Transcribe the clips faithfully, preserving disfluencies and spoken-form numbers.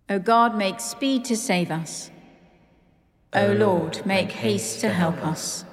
O God, make speed to save us. O Lord, make haste to help us.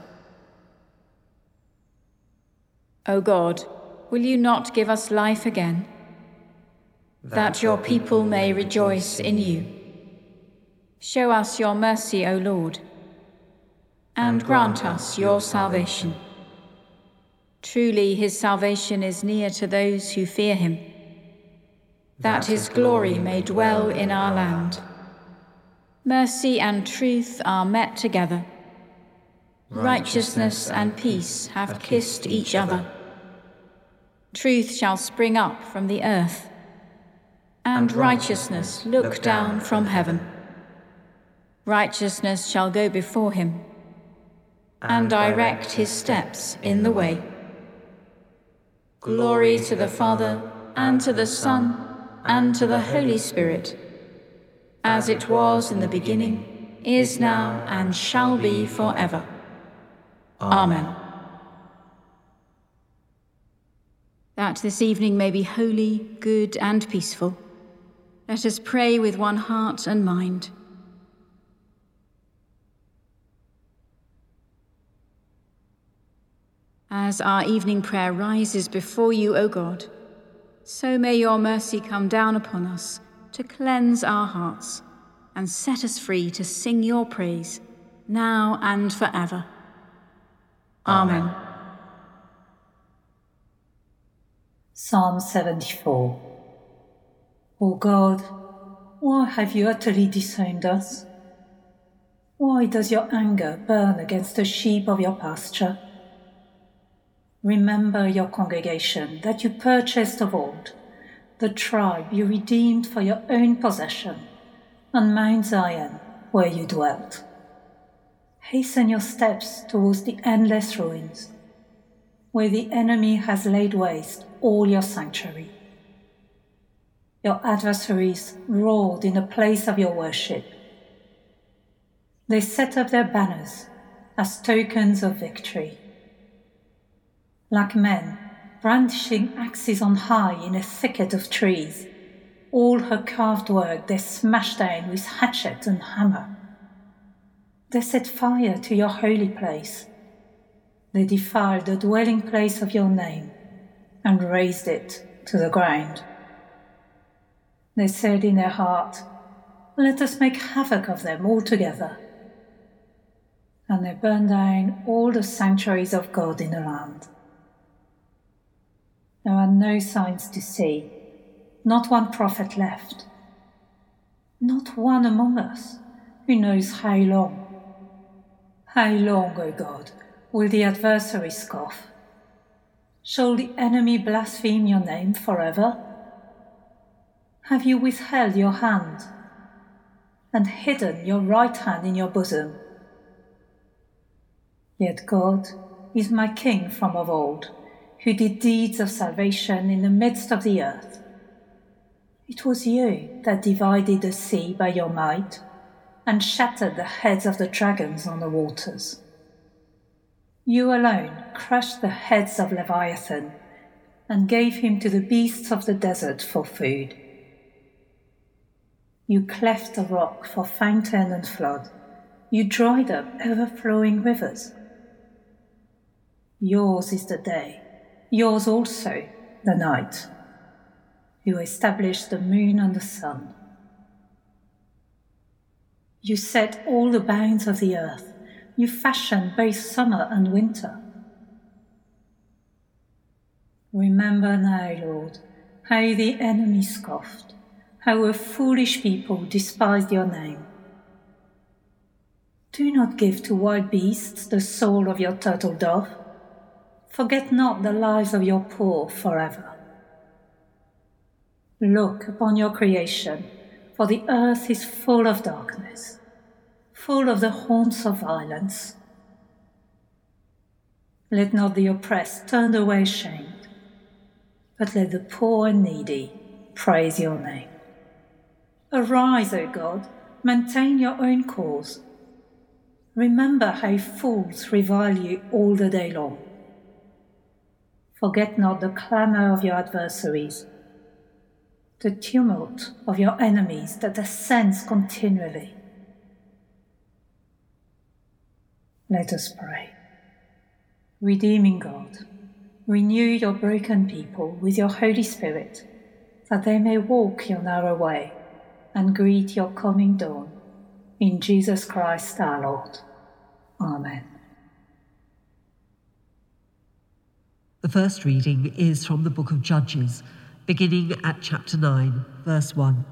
O God, will you not give us life again, that your people may rejoice in you? Show us your mercy, O Lord, and grant us your salvation. Truly his salvation is near to those who fear him, that his glory may dwell in our land. Mercy and truth are met together. Righteousness and peace have kissed each other. Truth shall spring up from the earth, and righteousness look down from heaven. Righteousness shall go before him, and direct his steps in the way. Glory to the Father, and to the Son, and to the Holy Spirit, as it was in the beginning, is now, and shall be forever. Amen. That this evening may be holy, good, and peaceful, let us pray with one heart and mind. As our evening prayer rises before you, O God, so may your mercy come down upon us to cleanse our hearts and set us free to sing your praise, now and forever. Amen. Psalm seventy-four. O God, why have you utterly disowned us? Why does your anger burn against the sheep of your pasture? Remember your congregation that you purchased of old, the tribe you redeemed for your own possession, on Mount Zion where you dwelt. Hasten your steps towards the endless ruins, where the enemy has laid waste all your sanctuary. Your adversaries roared in the place of your worship. They set up their banners as tokens of victory. Like men brandishing axes on high in a thicket of trees, all her carved work they smashed down with hatchet and hammer. They set fire to your holy place. They defiled the dwelling place of your name and razed it to the ground. They said in their heart, "Let us make havoc of them altogether." And they burned down all the sanctuaries of God in the land. There are no signs to see, not one prophet left, not one among us who knows how long. How long, O God, will the adversary scoff? Shall the enemy blaspheme your name forever? Have you withheld your hand and hidden your right hand in your bosom? Yet God is my King from of old, who did deeds of salvation in the midst of the earth. It was you that divided the sea by your might and shattered the heads of the dragons on the waters. You alone crushed the heads of Leviathan and gave him to the beasts of the desert for food. You cleft the rock for fountain and flood. You dried up ever-flowing rivers. Yours is the day, yours also the night. You established the moon and the sun. You set all the bounds of the earth. You fashioned both summer and winter. Remember now, Lord, how the enemy scoffed, how a foolish people despised your name. Do not give to wild beasts the soul of your turtle dove. Forget not the lives of your poor forever. Look upon your creation, for the earth is full of darkness, full of the haunts of violence. Let not the oppressed turn away shamed, but let the poor and needy praise your name. Arise, O God, maintain your own cause. Remember how fools revile you all the day long. Forget not the clamour of your adversaries. the tumult of your enemies that ascends continually. Let us pray. Redeeming God, renew your broken people with your Holy Spirit, that they may walk your narrow way and greet your coming dawn. In Jesus Christ our Lord. Amen. The first reading is from the book of Judges, beginning at chapter nine, verse one.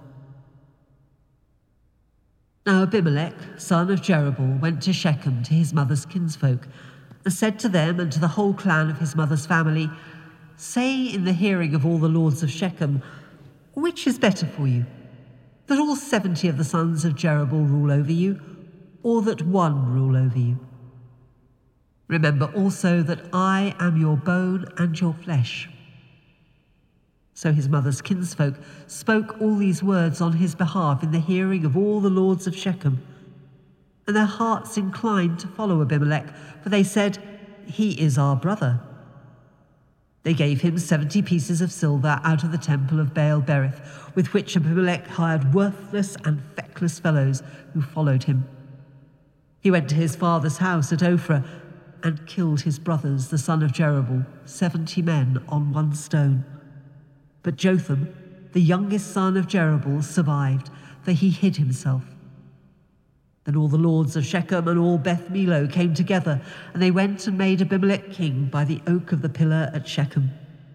Now Abimelech, son of Jerubbaal, went to Shechem to his mother's kinsfolk, and said to them and to the whole clan of his mother's family, "Say in the hearing of all the lords of Shechem, which is better for you, that all seventy of the sons of Jerubbaal rule over you, or that one rule over you? Remember also that I am your bone and your flesh." So his mother's kinsfolk spoke all these words on his behalf in the hearing of all the lords of Shechem. And their hearts inclined to follow Abimelech, for they said, "He is our brother." They gave him seventy pieces of silver out of the temple of Baal-berith, with which Abimelech hired worthless and feckless fellows who followed him. He went to his father's house at Ophrah and killed his brothers, the son of Jerubbaal, seventy men on one stone. But Jotham, the youngest son of Jerubbaal, survived, for he hid himself. Then all the lords of Shechem and all Beth Millo came together, and they went and made Abimelech king by the oak of the pillar at Shechem.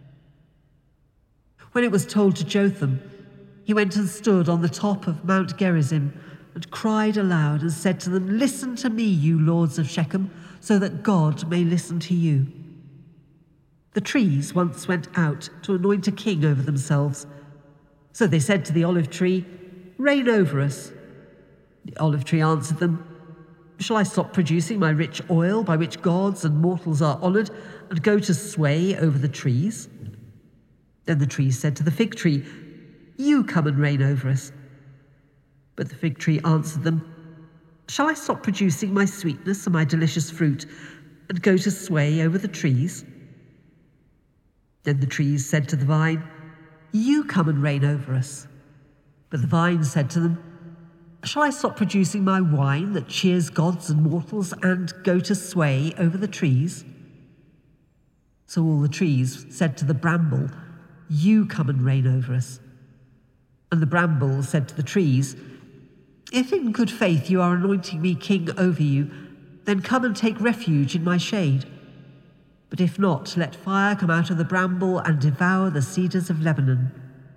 When it was told to Jotham, he went and stood on the top of Mount Gerizim and cried aloud and said to them, "Listen to me, you lords of Shechem, so that God may listen to you. The trees once went out to anoint a king over themselves. So they said to the olive tree, 'Reign over us.' The olive tree answered them, 'Shall I stop producing my rich oil by which gods and mortals are honoured and go to sway over the trees?' Then the trees said to the fig tree, 'You come and reign over us.' But the fig tree answered them, 'Shall I stop producing my sweetness and my delicious fruit and go to sway over the trees?' Then the trees said to the vine, 'You come and reign over us.' But the vine said to them, 'Shall I stop producing my wine that cheers gods and mortals and go to sway over the trees?' So all the trees said to the bramble, 'You come and reign over us.' And the bramble said to the trees, 'If in good faith you are anointing me king over you, then come and take refuge in my shade. But if not, let fire come out of the bramble and devour the cedars of Lebanon.'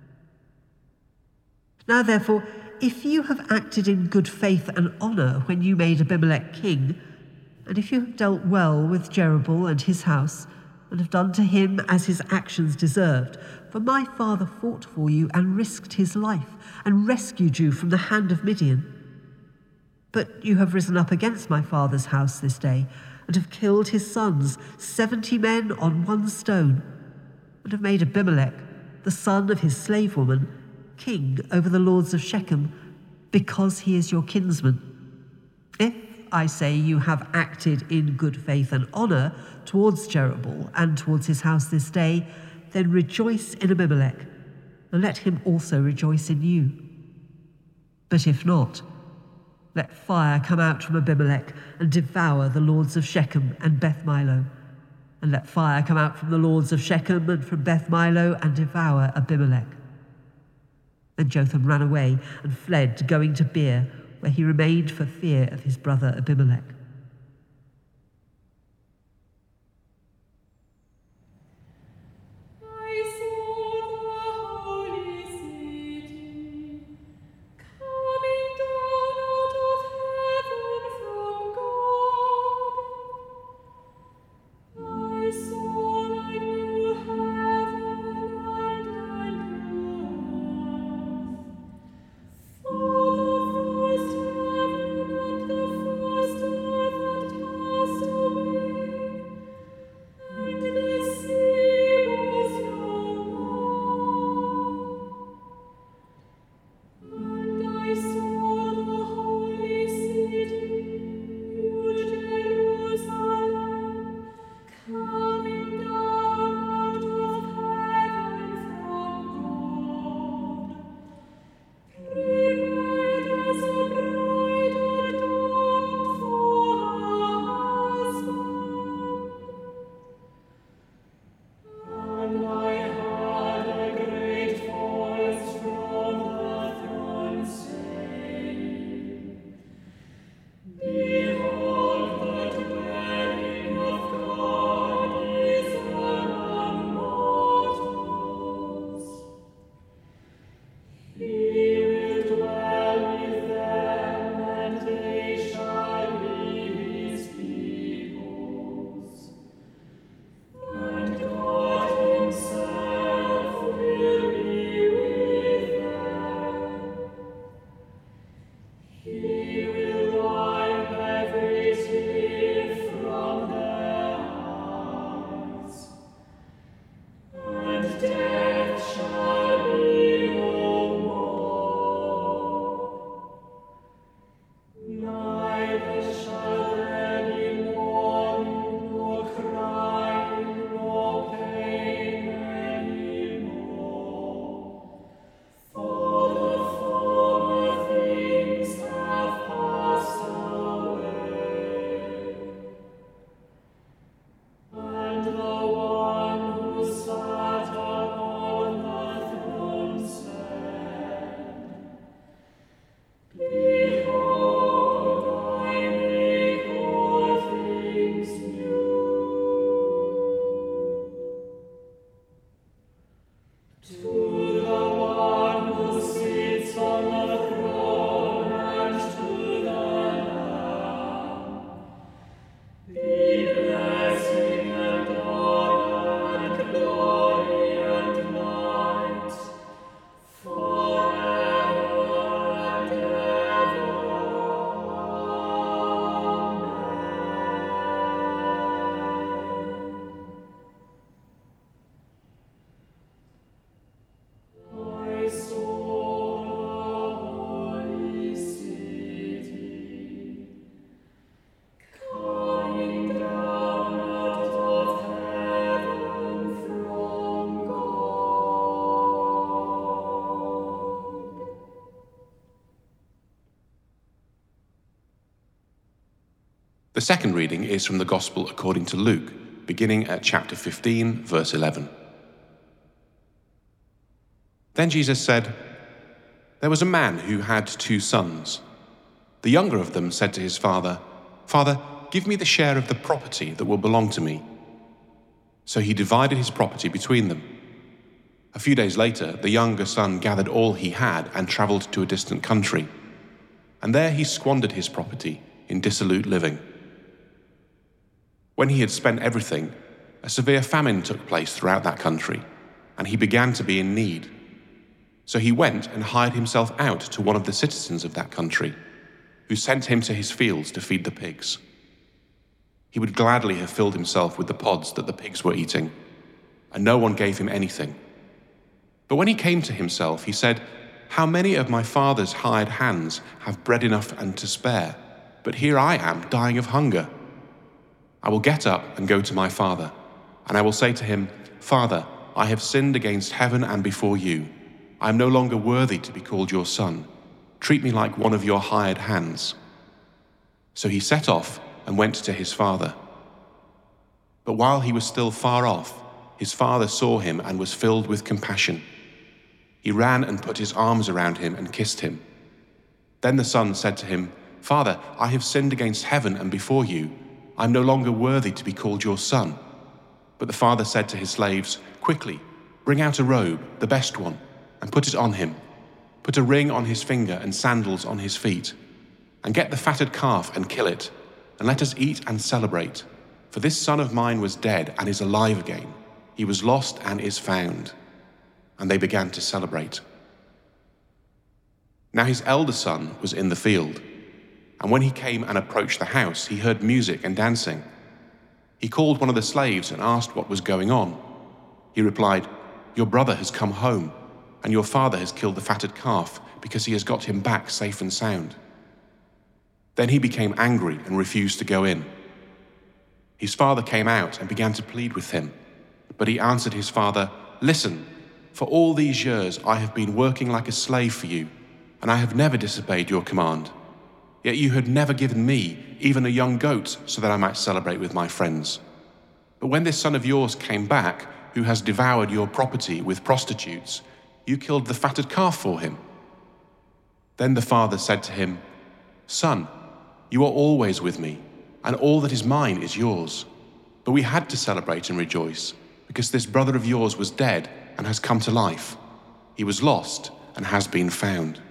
Now therefore, if you have acted in good faith and honour when you made Abimelech king, and if you have dealt well with Jerubbaal and his house, and have done to him as his actions deserved, for my father fought for you and risked his life, and rescued you from the hand of Midian. But you have risen up against my father's house this day, and have killed his sons, seventy men on one stone, and have made Abimelech, the son of his slave woman, king over the lords of Shechem, because he is your kinsman. If, I say, you have acted in good faith and honour towards Jerubbaal and towards his house this day, then rejoice in Abimelech, and let him also rejoice in you. But if not, let fire come out from Abimelech and devour the lords of Shechem and Beth Millo, and let fire come out from the lords of Shechem and from Beth Millo and devour Abimelech." Then Jotham ran away and fled, going to Beer, where he remained for fear of his brother Abimelech. For the first heaven and the first earth The second reading is from the Gospel according to Luke, beginning at chapter fifteen, verse eleven. Then Jesus said, "There was a man who had two sons. The younger of them said to his father, 'Father, give me the share of the property that will belong to me.' So he divided his property between them. A few days later, the younger son gathered all he had and traveled to a distant country. And there he squandered his property in dissolute living. When he had spent everything, a severe famine took place throughout that country, and he began to be in need. So he went and hired himself out to one of the citizens of that country, who sent him to his fields to feed the pigs. He would gladly have filled himself with the pods that the pigs were eating, and no one gave him anything. But when he came to himself, he said, 'How many of my father's hired hands have bread enough and to spare, but here I am dying of hunger? I will get up and go to my father, and I will say to him, Father, I have sinned against heaven and before you. I am no longer worthy to be called your son. Treat me like one of your hired hands.' So he set off and went to his father. But while he was still far off, his father saw him and was filled with compassion. He ran and put his arms around him and kissed him. Then the son said to him, 'Father, I have sinned against heaven and before you. I am no longer worthy to be called your son.' But the father said to his slaves, 'Quickly, bring out a robe, the best one, and put it on him. Put a ring on his finger and sandals on his feet. And get the fatted calf and kill it, and let us eat and celebrate. For this son of mine was dead and is alive again. He was lost and is found.' And they began to celebrate. Now his elder son was in the field, and when he came and approached the house, he heard music and dancing. He called one of the slaves and asked what was going on. He replied, 'Your brother has come home, and your father has killed the fatted calf because he has got him back safe and sound.' Then he became angry and refused to go in. His father came out and began to plead with him, but he answered his father, 'Listen, for all these years I have been working like a slave for you, and I have never disobeyed your command. Yet you had never given me even a young goat so that I might celebrate with my friends. But when this son of yours came back, who has devoured your property with prostitutes, you killed the fatted calf for him.' Then the father said to him, 'Son, you are always with me, and all that is mine is yours. But we had to celebrate and rejoice, because this brother of yours was dead and has come to life. He was lost and has been found.'"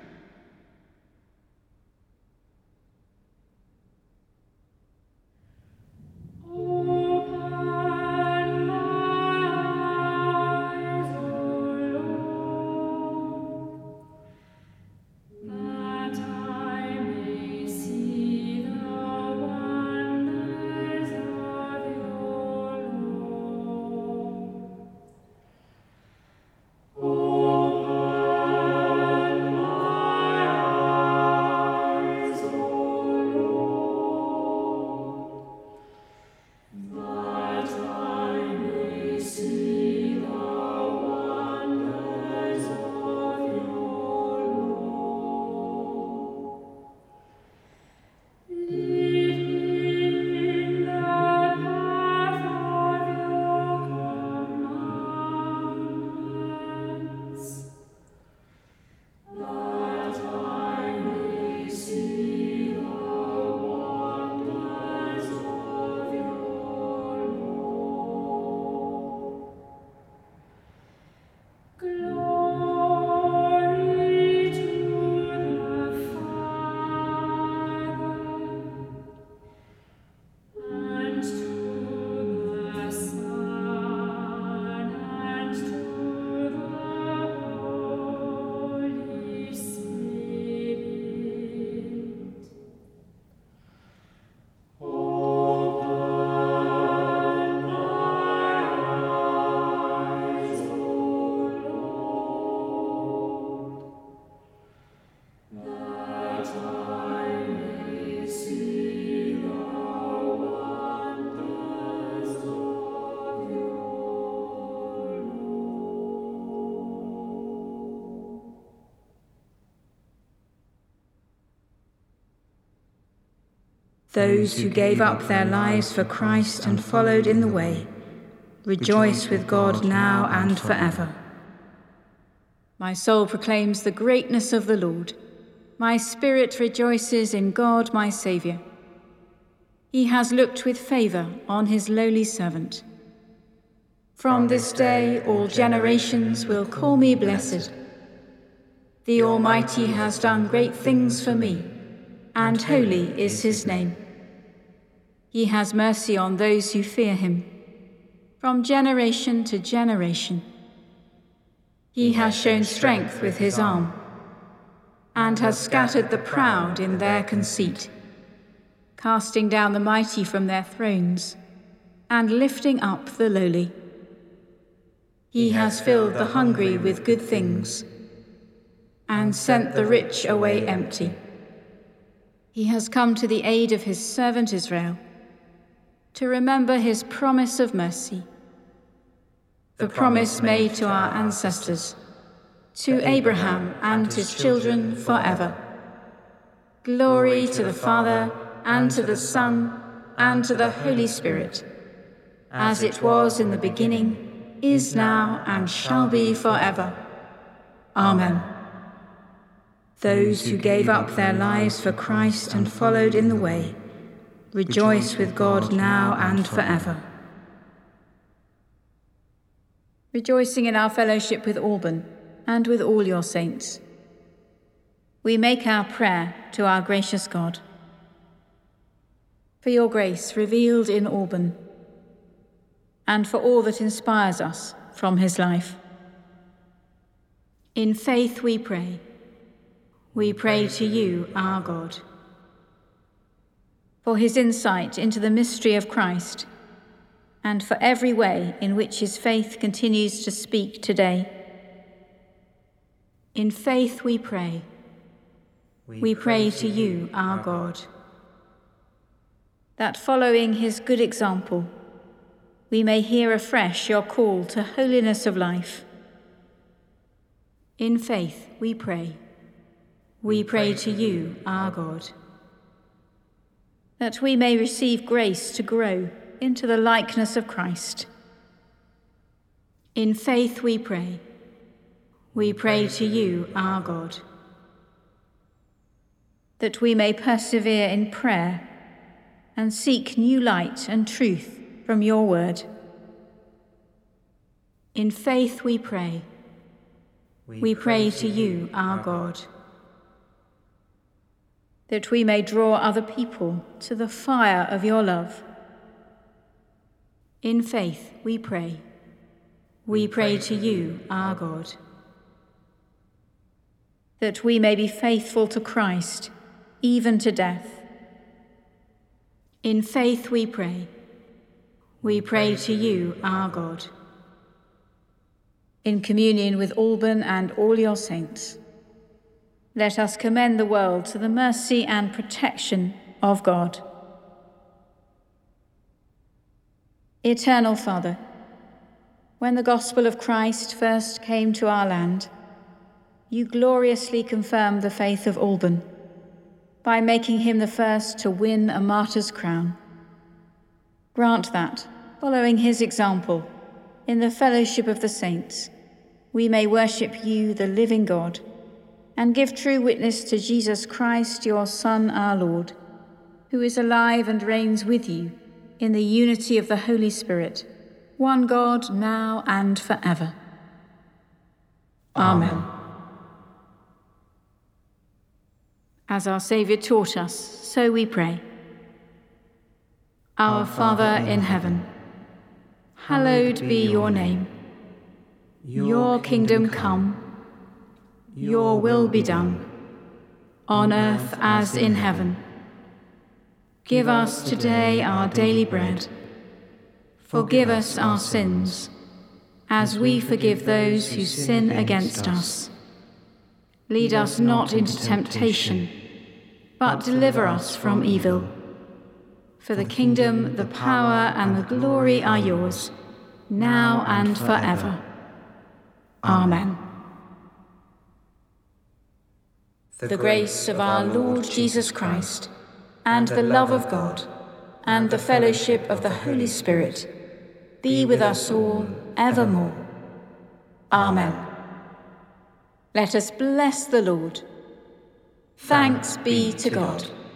Those who gave up their lives for Christ and followed in the way, rejoice with God now and forever. My soul proclaims the greatness of the Lord. My spirit rejoices in God my Saviour. He has looked with favour on his lowly servant. From this day all generations will call me blessed. The Almighty has done great things for me, and holy is his name. He has mercy on those who fear him, from generation to generation. He has shown strength with his arm, and has scattered the proud in their conceit, casting down the mighty from their thrones, and lifting up the lowly. He has filled the hungry with good things, and sent the rich away empty. He has come to the aid of his servant Israel, to remember his promise of mercy, the promise made to our ancestors, to Abraham and his children forever. Glory to the Father, and to the Son, and to the Holy Spirit, as it was in the beginning, is now, and shall be forever. Amen. Those who gave up their lives for Christ and followed in the way, rejoice with God now and forever. Rejoicing in our fellowship with Alban and with all your saints, we make our prayer to our gracious God. For your grace revealed in Alban, and for all that inspires us from his life. In faith we pray. We pray to you, our God, for his insight into the mystery of Christ, and for every way in which his faith continues to speak today. In faith we pray. We pray to you, our God, that following his good example, we may hear afresh your call to holiness of life. In faith we pray. We pray to you, our God, that we may receive grace to grow into the likeness of Christ. In faith we pray. We pray to you, our God, that we may persevere in prayer and seek new light and truth from your word. In faith we pray. We pray to you, our God, that we may draw other people to the fire of your love. In faith we pray. We pray to you, our God, that we may be faithful to Christ, even to death. In faith we pray. We pray to you, our God. In communion with Alban and all your saints, let us commend the world to the mercy and protection of God. Eternal Father, when the gospel of Christ first came to our land, you gloriously confirmed the faith of Alban by making him the first to win a martyr's crown. Grant that, following his example, in the fellowship of the saints, we may worship you, the living God, and give true witness to Jesus Christ, your Son, our Lord, who is alive and reigns with you in the unity of the Holy Spirit, one God, now and forever. Amen. Amen. As our Saviour taught us, so we pray. Our Father in heaven, hallowed be your name. Your kingdom come, your will be done, on earth as in heaven. Give us today our daily bread. Forgive us our sins, as we forgive those who sin against us. Lead us not into temptation, but deliver us from evil. For the kingdom, the power, and the glory are yours, now and forever. Amen. The grace of our Lord Jesus Christ, and the love of God, and the fellowship of the Holy Spirit be with us all evermore. Amen. Let us bless the Lord. Thanks be to God.